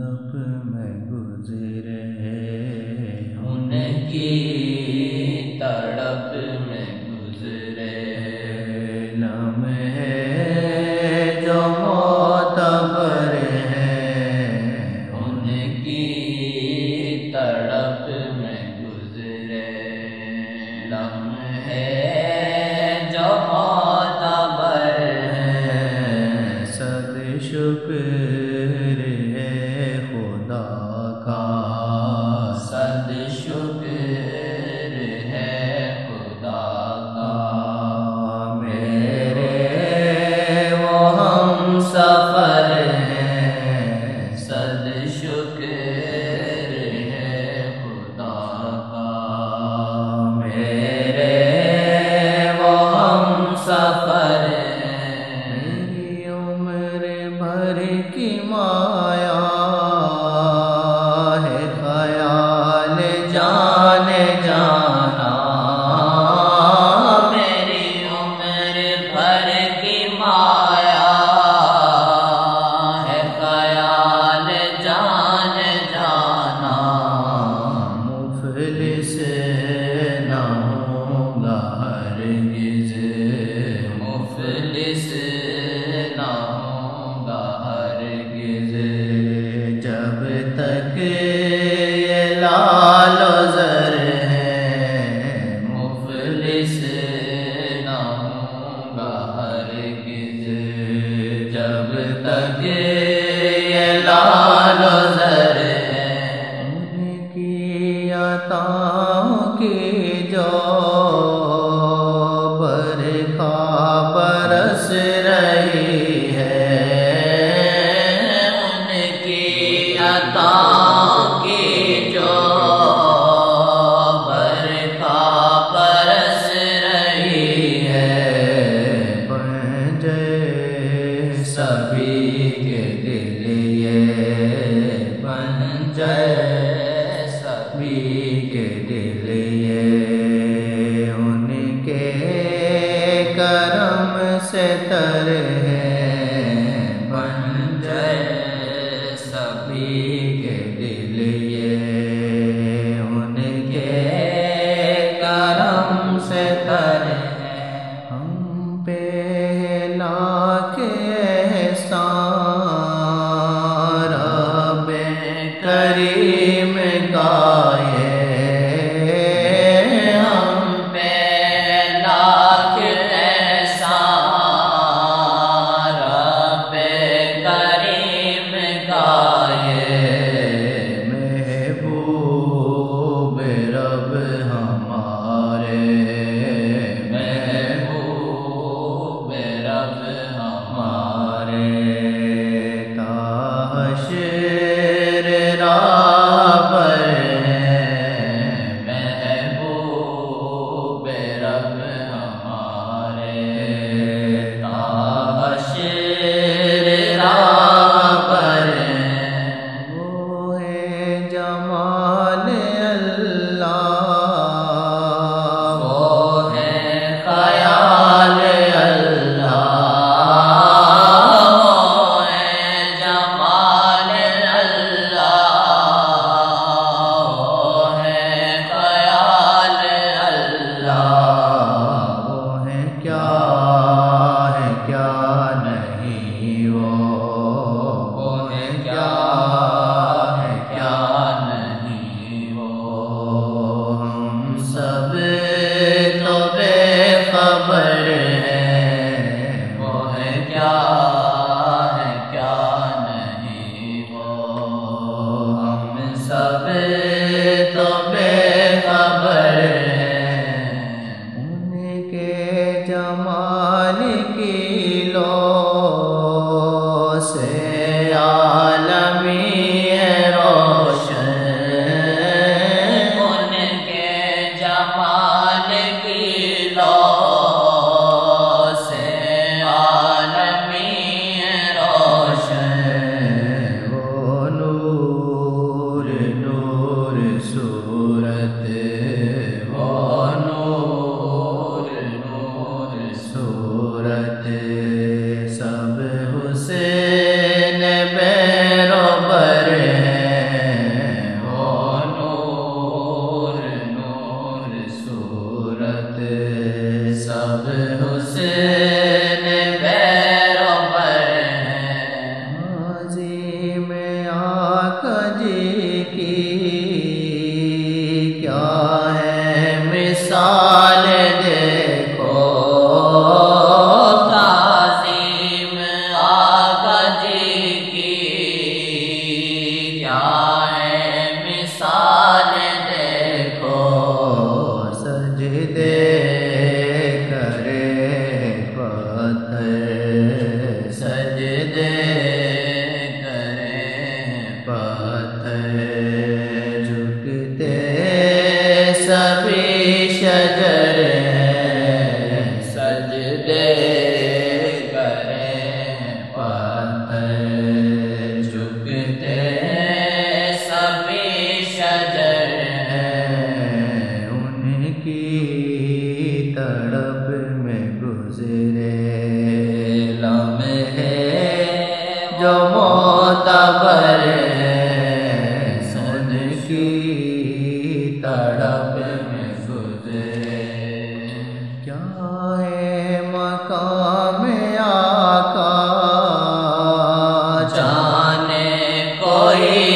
تڑپ میں گزرے، ان کی تڑپ میں گزرے، لمحے جو معتبر ہیں ان کی تڑپ میں گزرے، لمحے جو معتبر ہیں، صد شکر ہے خدا کا، صد شکر ہے خدا کا، میرے وہ ہم سفر ہیں، صد شکر ہے خدا کا، میرے وہ ہم سفر ہیں، میری عمر بھر کی مایا ہے خیال جانے جانا، میری عمر بھر کی مایا ہے خیال جان جانا، مفلس نہ ہوں گا ہرگز، مفلس نہ ہوں گا ہرگز، جب تک یہ لال و زر ہے، مفلس نہ ہوں گا ہرگز، جب تک یہ لال و زر ہے، ان کی عطاؤں کی جو برکھا برس رہی ہے، ان کی عطاؤں کی جو برکھا برس رہی ہے، بن جائے سبھی کے دل یہ، بن جائے سبھی کے دل یہ، ان کے کرم سے تر ہے، بن جائے سبھی کے دل یہ، ان کے کرم سے تر ہے، ہم پہ لاکھ احسان رب کریم کا یہ، ہم پہ لاکھ احسان رب کریم کا یہ، محبوب رب ہمارے، محبوب رب ہمارے، تا حشر راہ پر ہیں، محبوب رب ہمارے، تا حشر راہ پر ہیں، وہ ہے جمال اللہ، وہ ہے خیال اللہ، وہ ہے جمال اللہ، وہ ہے خیال اللہ، وہ ہے کیا نہیں وہ ہے کیا نہیں وہ، ہم سب تو بے خبر ہیں، وہ ہے کیا نہیں وہ، ہم سب تو بے خبر ہیں، ان کے جمال کی لو سے عالمی ہے روشن، ان کے جمال کی لو سے عالمی روشن، وہ نور نور صورت، وہ نور صورت سب حسین بے معتبر سن کی تڑپ میں گزرے کیا ہے مقام آقا جانے کوئی